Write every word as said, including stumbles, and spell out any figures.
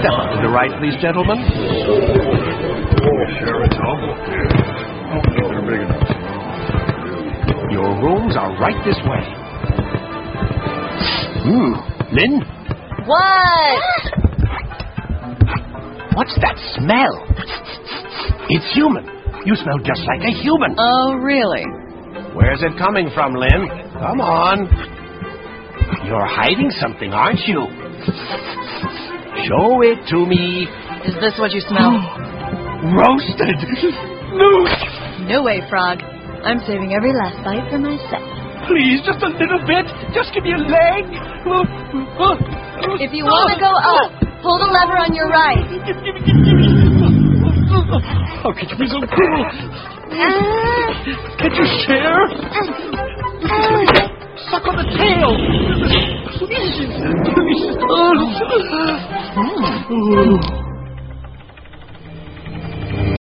Step up to the right, please, gentlemen. Sure, it's all. They're big enough. Your rooms are right this way. Hmm. Lynn? What? What's that smell? It's human. You smell just like a human. Oh, really? Where's it coming from, Lynn? Come on. You're hiding something, aren't you? Show it to me. Is this what you smell? Roasted. No. No way, Frog. I'm saving every last bite for myself. Please, just a little bit. Just give me a leg. If you want to go up, pull the lever on your right. How could you be so cruel? Can't you share? Suck on the tail. Please.